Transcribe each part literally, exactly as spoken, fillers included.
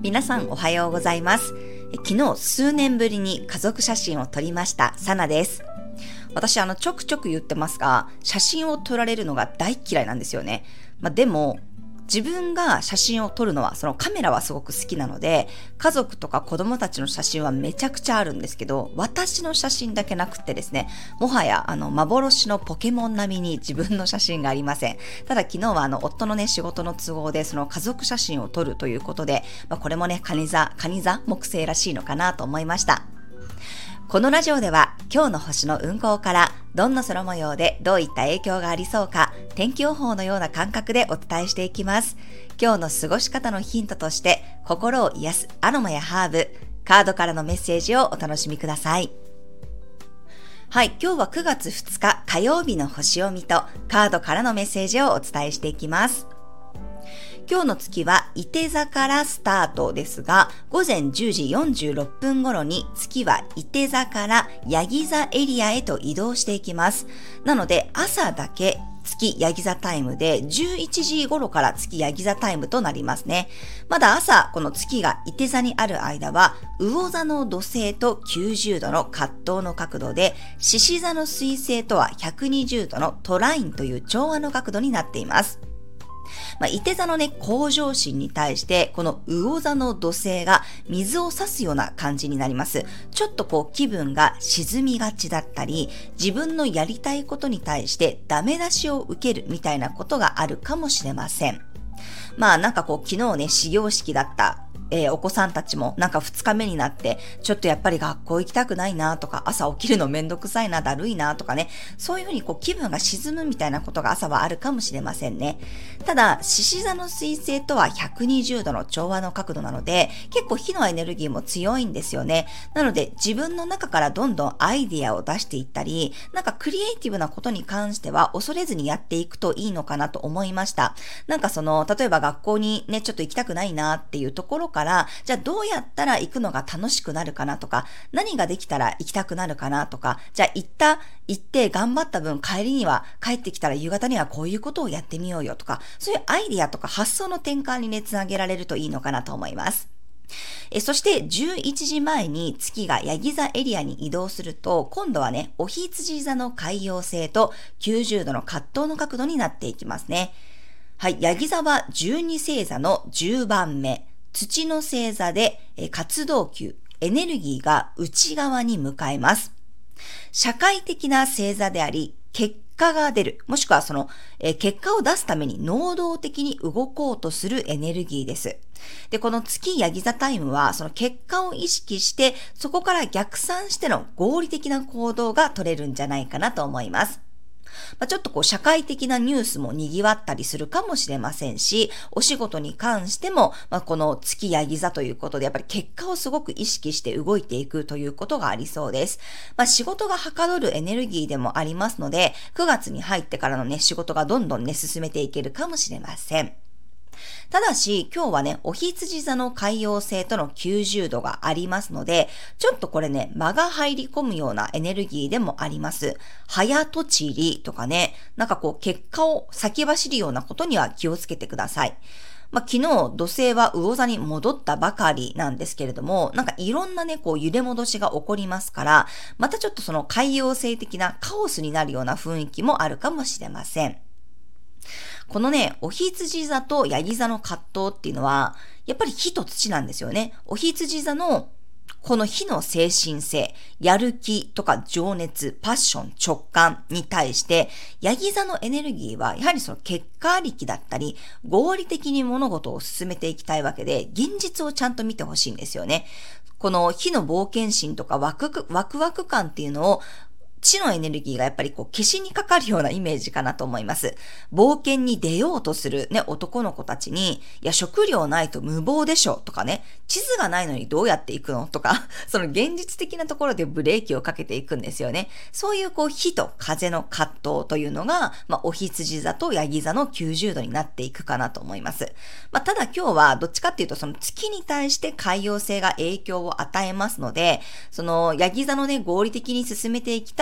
皆さんおはようございます。昨日数年ぶりに家族写真を撮りましたサナです。私あのちょくちょく言ってますが、写真を撮られるのが大嫌いなんですよね。まあ、でも自分が写真を撮るのは、そのカメラはすごく好きなので、家族とか子供たちの写真はめちゃくちゃあるんですけど、私の写真だけなくってですね、もはやあの幻のポケモン並みに自分の写真がありません。ただ昨日はあの夫のね仕事の都合でその家族写真を撮るということで、まあ、これもね蟹座、蟹座木星らしいのかなと思いました。このラジオでは今日の星の運行からどんな空模様でどういった影響がありそうか、天気予報のような感覚でお伝えしていきます。今日の過ごし方のヒントとして心を癒すアロマやハーブ、カードからのメッセージをお楽しみください。はい、今日はくがつふつか火曜日の星を見とカードからのメッセージをお伝えしていきます。今日の月は伊手座からスタートですが、午前じゅうじよんじゅうろっぷん頃に月は伊手座からヤギ座エリアへと移動していきます。なので朝だけ月ヤギ座タイムでじゅういちじ頃から月ヤギ座タイムとなりますね。まだ朝この月が伊手座にある間は魚座の土星ときゅうじゅうどの葛藤の角度で、獅子座の水星とはひゃくにじゅうどのトラインという調和の角度になっています。まあ、伊手座のね、向上心に対して、この魚座の土星が水を差すような感じになります。ちょっとこう気分が沈みがちだったり、自分のやりたいことに対してダメ出しを受けるみたいなことがあるかもしれません。まあなんかこう昨日ね、始業式だった。えー、お子さんたちもなんかふつかめになってちょっとやっぱり学校行きたくないなとか、朝起きるのめんどくさいな、だるいなとかね、そういうふうにこう気分が沈むみたいなことが朝はあるかもしれませんね。ただ獅子座の水星とはひゃくにじゅうどの調和の角度なので、結構火のエネルギーも強いんですよね。なので自分の中からどんどんアイディアを出していったり、なんかクリエイティブなことに関しては恐れずにやっていくといいのかなと思いました。なんかその例えば学校にねちょっと行きたくないなっていうところから、じゃあどうやったら行くのが楽しくなるかなとか、何ができたら行きたくなるかなとか、じゃあ行った行って頑張った分帰りには帰ってきたら夕方にはこういうことをやってみようよとか、そういうアイディアとか発想の転換にねつなげられるといいのかなと思います。えそしてじゅういちじまえに月がヤギ座エリアに移動すると、今度はねお羊座の海洋星ときゅうじゅうどの葛藤の角度になっていきますね。はい、ヤギ座はじゅうに星座のじゅうばんめ、土の星座で活動球、エネルギーが内側に向かいます。社会的な星座であり、結果が出る、もしくはその、えー、結果を出すために能動的に動こうとするエネルギーです。で、この月ヤギ座タイムはその結果を意識して、そこから逆算しての合理的な行動が取れるんじゃないかなと思います。まあ、ちょっとこう社会的なニュースも賑わったりするかもしれませんし、お仕事に関しても、まあ、この月ヤギ座ということでやっぱり結果をすごく意識して動いていくということがありそうです。まあ、仕事がはかどるエネルギーでもありますので、くがつに入ってからのね仕事がどんどんね進めていけるかもしれません。ただし今日はねお羊座の海洋星とのきゅうじゅうどがありますので、ちょっとこれね間が入り込むようなエネルギーでもあります。早とちりとかね、なんかこう結果を先走るようなことには気をつけてください。まあ、昨日土星は魚座に戻ったばかりなんですけれども、なんかいろんなねこう揺れ戻しが起こりますから、またちょっとその海洋星的なカオスになるような雰囲気もあるかもしれません。このね、お羊座とヤギ座の葛藤っていうのは、やっぱり火と土なんですよね。お羊座のこの火の精神性、やる気とか情熱、パッション、直感に対して、ヤギ座のエネルギーはやはりその結果ありきだったり、合理的に物事を進めていきたいわけで、現実をちゃんと見てほしいんですよね。この火の冒険心とかワクワクワク感っていうのを、地のエネルギーがやっぱりこう消しにかかるようなイメージかなと思います。冒険に出ようとするね、男の子たちに、いや食料ないと無謀でしょとかね、地図がないのにどうやって行くのとか、その現実的なところでブレーキをかけていくんですよね。そういうこう火と風の葛藤というのが、まあお羊座とヤギ座のきゅうじゅうどになっていくかなと思います。まあただ今日はどっちかっていうとその月に対して海洋星が影響を与えますので、そのヤギ座のね合理的に進めていきたい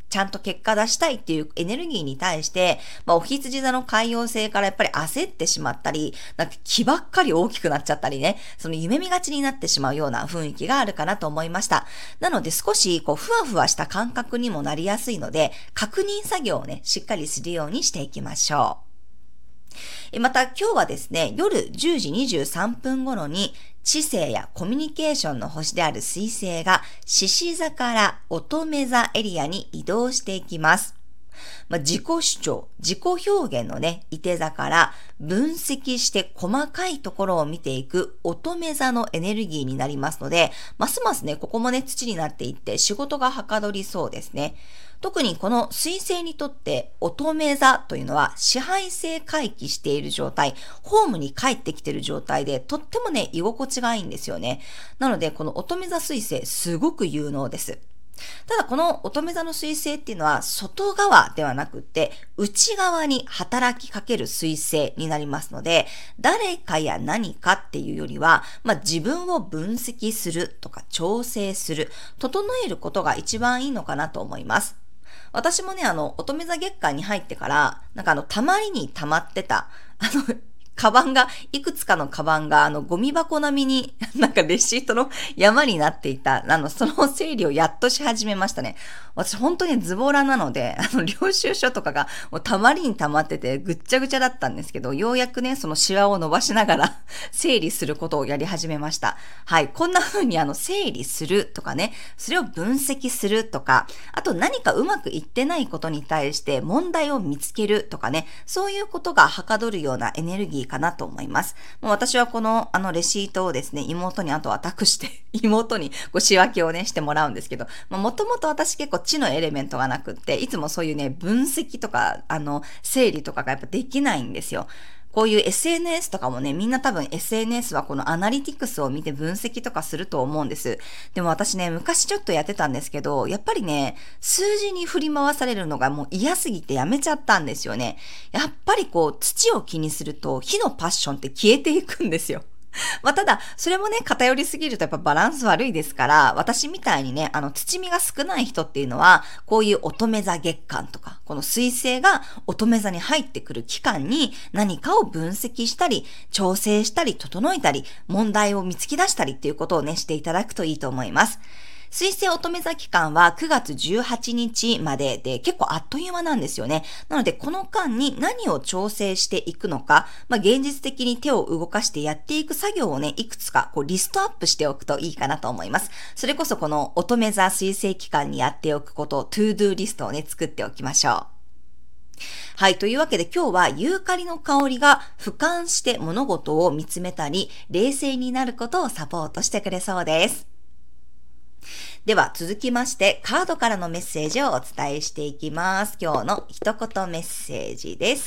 ちゃんと結果出したいっていうエネルギーに対して、まあ、お羊座の海洋星からやっぱり焦ってしまったり、なんか気ばっかり大きくなっちゃったりね、その夢見がちになってしまうような雰囲気があるかなと思いました。なので少しこうふわふわした感覚にもなりやすいので、確認作業をね、しっかりするようにしていきましょう。また今日はですね、夜じゅうじにじゅうさんぷん頃に知性やコミュニケーションの星である水星が獅子座から乙女座エリアに移動していきます。まあ、自己主張、自己表現のね、いて座から分析して細かいところを見ていく乙女座のエネルギーになりますので、ますますね、ここもね、土になっていって仕事がはかどりそうですね。特にこの水星にとって乙女座というのは支配性回帰している状態、ホームに帰ってきている状態でとってもね、居心地がいいんですよね。なのでこの乙女座水星すごく有能です。ただこの乙女座の水星っていうのは外側ではなくって内側に働きかける水星になりますので、誰かや何かっていうよりは、まあ、自分を分析するとか調整する、整えることが一番いいのかなと思います。私もね、あの、乙女座月間に入ってから、なんかあの、たまりに溜まってた、あの、カバンが、いくつかのカバンが、あの、ゴミ箱並みに、なんかレシートの山になっていた、あの、その整理をやっとし始めましたね。私本当にズボラなので、あの、領収書とかが、もうたまりに溜まってて、ぐっちゃぐちゃだったんですけど、ようやくね、そのシワを伸ばしながら、整理することをやり始めました。はい。こんな風に、あの、整理するとかね、それを分析するとか、あと何かうまくいってないことに対して問題を見つけるとかね、そういうことがはかどるようなエネルギーかなと思います。もう私はこのあのレシートをですね、妹にあとは託して妹にご仕分けをねしてもらうんですけど、もともと私結構知のエレメントがなくって、いつもそういうね分析とかあの整理とかがやっぱできないんですよ。こういう エスエヌエス とかもね、みんな多分 エスエヌエス はこのアナリティクスを見て分析とかすると思うんです。でも私ね、昔ちょっとやってたんですけど、やっぱりね、数字に振り回されるのがもう嫌すぎてやめちゃったんですよね。やっぱりこう、土を気にすると火のパッションって消えていくんですよ。まあ、ただ、それもね、偏りすぎるとやっぱバランス悪いですから、私みたいにね、あの、土みが少ない人っていうのは、こういう乙女座月間とか、この水星が乙女座に入ってくる期間に何かを分析したり、調整したり、整えたり、問題を見つけ出したりっていうことをね、していただくといいと思います。水星乙女座期間はくがつじゅうはちにちまでで結構あっという間なんですよね。なのでこの間に何を調整していくのか、まあ、現実的に手を動かしてやっていく作業をね、いくつかこうリストアップしておくといいかなと思います。それこそこの乙女座水星期間にやっておくことをトゥードゥーリストをね、作っておきましょう。はい。というわけで今日はユーカリの香りが俯瞰して物事を見つめたり、冷静になることをサポートしてくれそうです。では続きましてカードからのメッセージをお伝えしていきます。今日の一言メッセージです。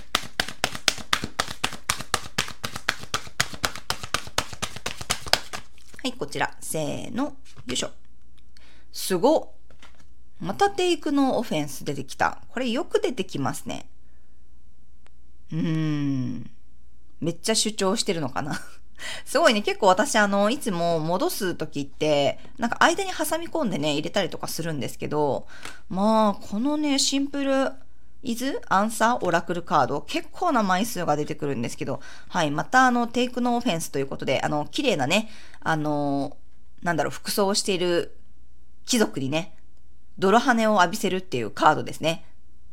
はい、こちら。せーの。よいしょ。すご。またテイクのオフェンス出てきた。これよく出てきますね。うーん。めっちゃ主張してるのかなすごいね。結構私あの、いつも戻すときって、なんか間に挟み込んでね、入れたりとかするんですけど、まあ、このね、シンプル、イズアンサーオラクルカード、結構な枚数が出てくるんですけど、はい、またあの、テイクノオフェンスということで、あの、綺麗なね、あの、なんだろう、服装をしている貴族にね、泥跳ねを浴びせるっていうカードですね。うん。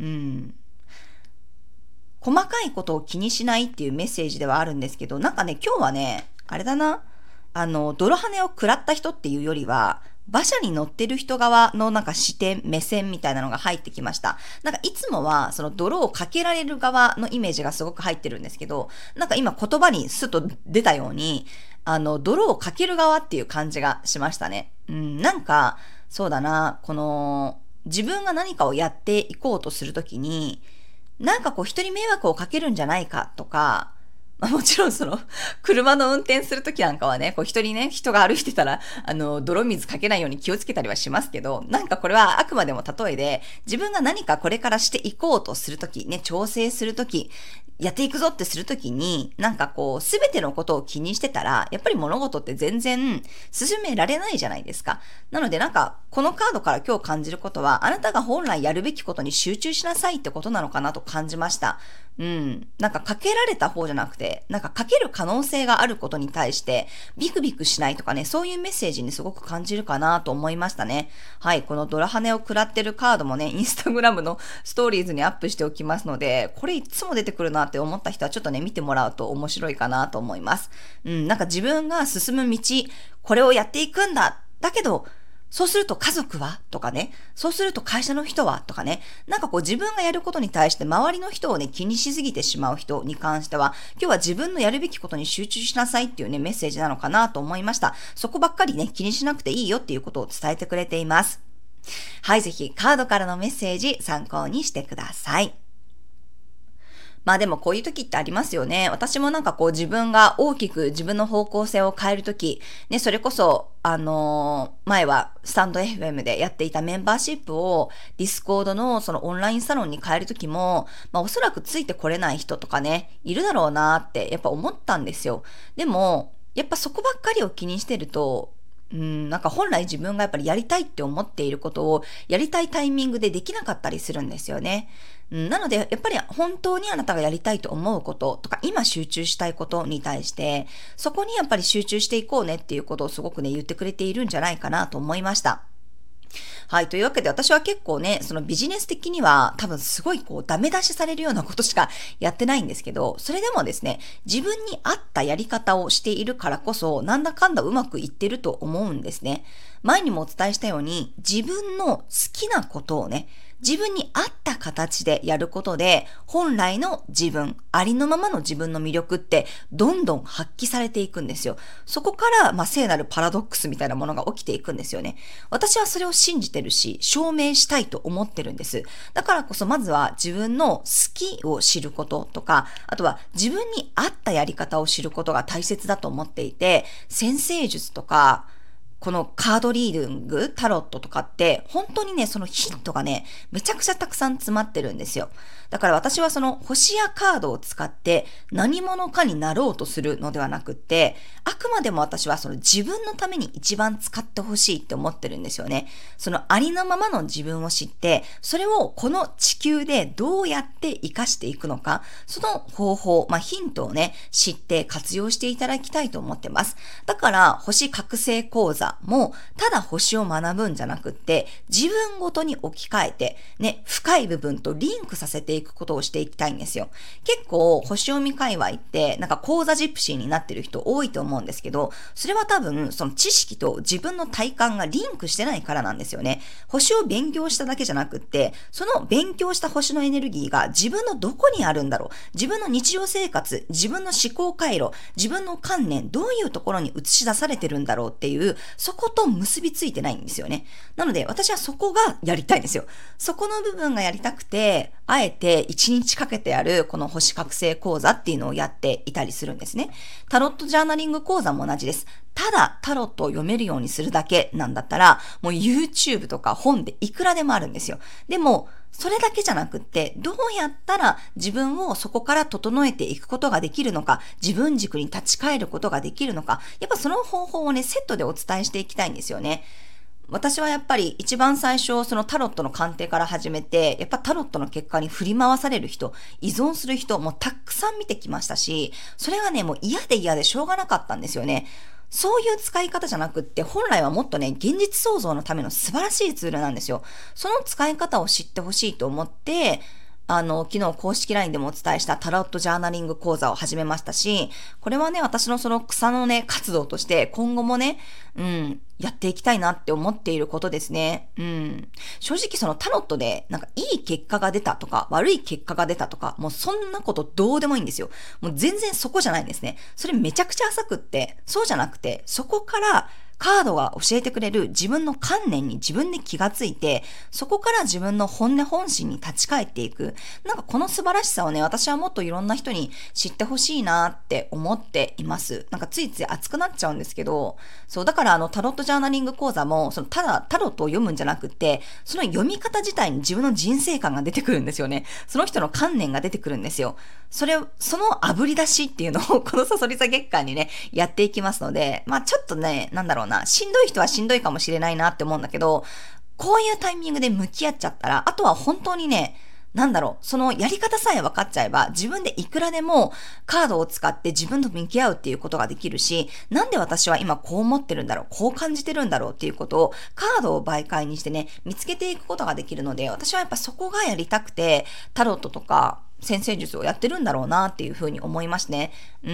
細かいことを気にしないっていうメッセージではあるんですけど、なんかね、今日はね、あれだな、あの、泥跳ねを食らった人っていうよりは、馬車に乗ってる人側のなんか視点、目線みたいなのが入ってきました。なんかいつもはその泥をかけられる側のイメージがすごく入ってるんですけど、なんか今言葉にスッと出たように、あの、泥をかける側っていう感じがしましたね。うん、なんか、そうだな、この、自分が何かをやっていこうとするときに、なんかこう人に迷惑をかけるんじゃないかとか、まあ、もちろんその、車の運転するときなんかはね、こう人にね、人が歩いてたら、あの、泥水かけないように気をつけたりはしますけど、なんかこれはあくまでも例えで、自分が何かこれからしていこうとするとき、ね、調整するとき、 やっていくぞってするときに、なんかこう、すべてのことを気にしてたら、やっぱり物事って全然進められないじゃないですか。なのでなんか、このカードから今日感じることは、あなたが本来やるべきことに集中しなさいってことなのかなと感じました。うん。なんかかけられた方じゃなくて、なんかかける可能性があることに対して、ビクビクしないとかね、そういうメッセージにすごく感じるかなと思いましたね。はい。このドラハネを食らってるカードもね、インスタグラムのストーリーズにアップしておきますので、これいつも出てくるなって思った人はちょっとね、見てもらうと面白いかなと思います。うん。なんか自分が進む道、これをやっていくんだ。だけど、そうすると家族はとかね、そうすると会社の人はとかね、なんかこう自分がやることに対して周りの人をね、気にしすぎてしまう人に関しては、今日は自分のやるべきことに集中しなさいっていうね、メッセージなのかなと思いました。そこばっかりね、気にしなくていいよっていうことを伝えてくれています。はい、ぜひカードからのメッセージ参考にしてください。まあでもこういう時ってありますよね。私もなんかこう自分が大きく自分の方向性を変える時、ね、それこそ、あのー、前はスタンド エフエム でやっていたメンバーシップをディスコードのそのオンラインサロンに変える時も、まあおそらくついてこれない人とかね、いるだろうなってやっぱ思ったんですよ。でも、やっぱそこばっかりを気にしてると、うん、なんか本来自分がやっぱりやりたいって思っていることをやりたいタイミングでできなかったりするんですよね。うん、なので、やっぱり本当にあなたがやりたいと思うこととか、今集中したいことに対して、そこにやっぱり集中していこうねっていうことをすごくね、言ってくれているんじゃないかなと思いました。はい。というわけで私は結構ね、そのビジネス的には多分すごいこうダメ出しされるようなことしかやってないんですけど、それでもですね、自分に合ったやり方をしているからこそ、なんだかんだうまくいってると思うんですね。前にもお伝えしたように、自分の好きなことをね、自分に合った形でやることで、本来の自分、ありのままの自分の魅力ってどんどん発揮されていくんですよ。そこから、まあ、聖なるパラドックスみたいなものが起きていくんですよね。私はそれを信じてるし、証明したいと思ってるんです。だからこそ、まずは自分の好きを知ることとか、あとは自分に合ったやり方を知ることが大切だと思っていて、占星術とか、このカードリーディング、タロットとかって、本当にね、そのヒントがね、めちゃくちゃたくさん詰まってるんですよ。だから私はその星やカードを使って何者かになろうとするのではなくって、あくまでも私はその自分のために一番使ってほしいって思ってるんですよね。そのありのままの自分を知って、それをこの地球でどうやって活かしていくのか、その方法、まあヒントをね、知って活用していただきたいと思ってます。だから星覚醒講座も、ただ星を学ぶんじゃなくって、自分ごとに置き換えて、ね、深い部分とリンクさせていくことをしていきたいんですよ。結構、星読み界隈って、なんか講座ジプシーになってる人多いと思うんですけど、それは多分、その知識と自分の体感がリンクしてないからなんですよね。星を勉強しただけじゃなくって、その勉強した星のエネルギーが自分のどこにあるんだろう。自分の日常生活、自分の思考回路、自分の観念、どういうところに映し出されてるんだろうっていう、そこと結びついてないんですよね。なので、私はそこがやりたいんですよ。そこの部分がやりたくて、あえていちにちかけてやるこの星覚醒講座っていうのをやっていたりするんですね。タロットジャーナリング講座も同じです。ただタロットを読めるようにするだけなんだったら、もう YouTube とか本でいくらでもあるんですよ。でも、それだけじゃなくって、どうやったら自分をそこから整えていくことができるのか、自分軸に立ち返ることができるのか、やっぱその方法をね、セットでお伝えしていきたいんですよね。私はやっぱり一番最初、そのタロットの鑑定から始めて、やっぱタロットの結果に振り回される人、依存する人、もうたくさん見てきましたし、それがね、もう嫌で嫌でしょうがなかったんですよね。そういう使い方じゃなくって、本来はもっとね、現実創造のための素晴らしいツールなんですよ。その使い方を知ってほしいと思って、あの、昨日公式 ライン でもお伝えしたタロットジャーナリング講座を始めましたし、これはね、私のその草のね、活動として今後もね、うん、やっていきたいなって思っていることですね。うん。正直そのタロットで、なんかいい結果が出たとか、悪い結果が出たとか、もうそんなことどうでもいいんですよ。もう全然そこじゃないんですね。それめちゃくちゃ浅くって、そうじゃなくて、そこからカードが教えてくれる自分の観念に自分で気がついて、そこから自分の本音本心に立ち返っていく。なんかこの素晴らしさをね、私はもっといろんな人に知ってほしいなって思っています。なんかついつい熱くなっちゃうんですけど、そう、だからあのタロットジャーナリング講座も、そのただタロットを読むんじゃなくって、その読み方自体に自分の人生観が出てくるんですよね。その人の観念が出てくるんですよ。それを、その炙り出しっていうのをこのサソリ座月間にね、やっていきますので、まあちょっとね、なんだろうな、しんどい人はしんどいかもしれないなって思うんだけど、こういうタイミングで向き合っちゃったら、あとは本当にね、なんだろう、そのやり方さえ分かっちゃえば、自分でいくらでもカードを使って自分と向き合うっていうことができるし、なんで私は今こう思ってるんだろう、こう感じてるんだろうっていうことを、カードを媒介にしてね、見つけていくことができるので、私はやっぱそこがやりたくて、タロットとか占星術をやってるんだろうなっていうふうに思いますね。うん。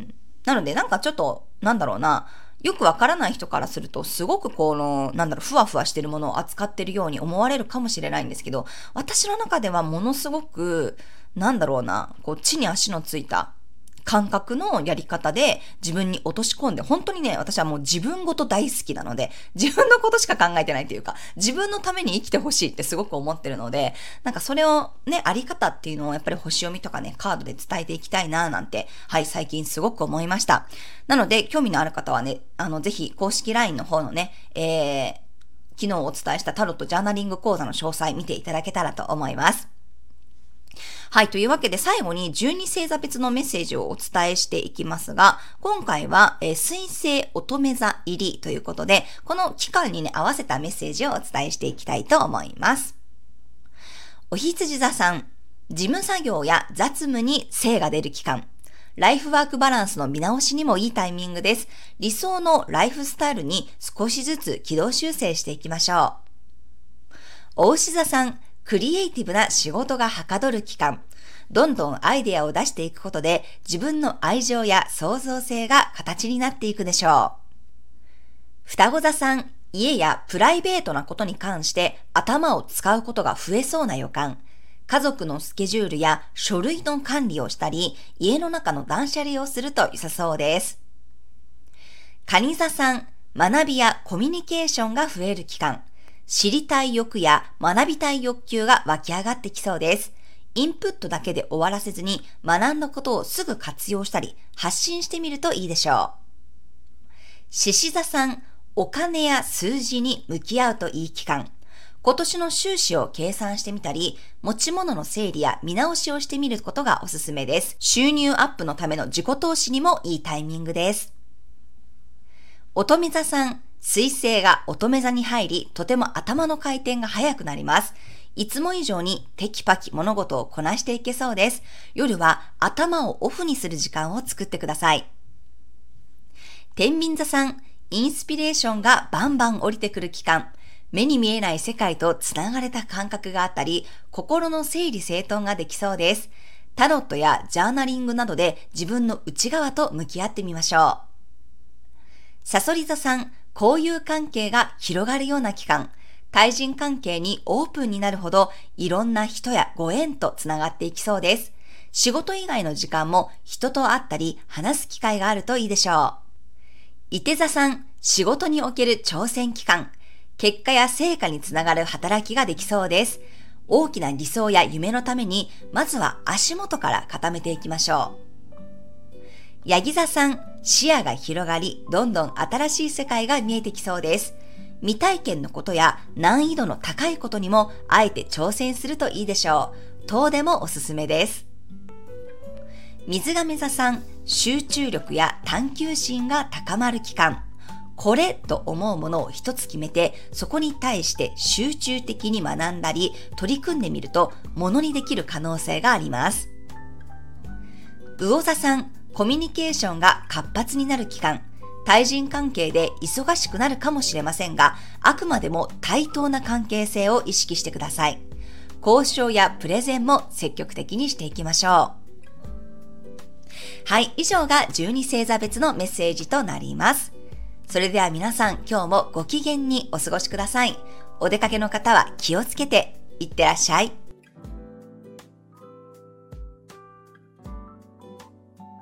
なのでなんかちょっと、なんだろうな、よくわからない人からすると、すごくこの、なんだろう、ふわふわしてるものを扱ってるように思われるかもしれないんですけど、私の中ではものすごく、なんだろうな、こう、地に足のついた感覚のやり方で自分に落とし込んで、本当にね、私はもう自分ごと大好きなので、自分のことしか考えてないというか、自分のために生きてほしいってすごく思ってるので、なんかそれをね、あり方っていうのをやっぱり星読みとかね、カードで伝えていきたいななんて、はい、最近すごく思いました。なので、興味のある方はね、あの、ぜひ公式 ライン の方のね、えー、昨日お伝えしたタロットジャーナリング講座の詳細見ていただけたらと思います。はい。というわけで最後にじゅうに星座別のメッセージをお伝えしていきますが、今回は、えー、水星乙女座入りということで、この期間にね、合わせたメッセージをお伝えしていきたいと思います。お羊座さん、事務作業や雑務に精が出る期間。ライフワークバランスの見直しにもいいタイミングです。理想のライフスタイルに少しずつ軌道修正していきましょう。お牛座さん、クリエイティブな仕事がはかどる期間。どんどんアイデアを出していくことで自分の愛情や創造性が形になっていくでしょう。双子座さん、家やプライベートなことに関して頭を使うことが増えそうな予感。家族のスケジュールや書類の管理をしたり、家の中の断捨離をすると良さそうです。蟹座さん、学びやコミュニケーションが増える期間。知りたい欲や学びたい欲求が湧き上がってきそうです。インプットだけで終わらせずに学んだことをすぐ活用したり発信してみるといいでしょう。獅子座さん、お金や数字に向き合うといい期間。今年の収支を計算してみたり、持ち物の整理や見直しをしてみることがおすすめです。収入アップのための自己投資にもいいタイミングです。乙女座さん、水星が乙女座に入り、とても頭の回転が速くなります。いつも以上にテキパキ物事をこなしていけそうです。夜は頭をオフにする時間を作ってください。天秤座さん、インスピレーションがバンバン降りてくる期間。目に見えない世界とつながれた感覚があったり、心の整理整頓ができそうです。タロットやジャーナリングなどで自分の内側と向き合ってみましょう。さそり座さん、交友関係が広がるような期間。対人関係にオープンになるほどいろんな人やご縁とつながっていきそうです。仕事以外の時間も人と会ったり話す機会があるといいでしょう。いて座さん、仕事における挑戦期間。結果や成果につながる働きができそうです。大きな理想や夢のために、まずは足元から固めていきましょう。ヤギ座さん、視野が広がり、どんどん新しい世界が見えてきそうです。未体験のことや難易度の高いことにも、あえて挑戦するといいでしょう。遠出もおすすめです。水亀座さん、集中力や探求心が高まる期間。これと思うものを一つ決めて、そこに対して集中的に学んだり、取り組んでみると、ものにできる可能性があります。魚座さん、コミュニケーションが活発になる期間。対人関係で忙しくなるかもしれませんが、あくまでも対等な関係性を意識してください。交渉やプレゼンも積極的にしていきましょう。はい、以上がじゅうに星座別のメッセージとなります。それでは皆さん、今日もご機嫌にお過ごしください。お出かけの方は気をつけていってらっしゃい。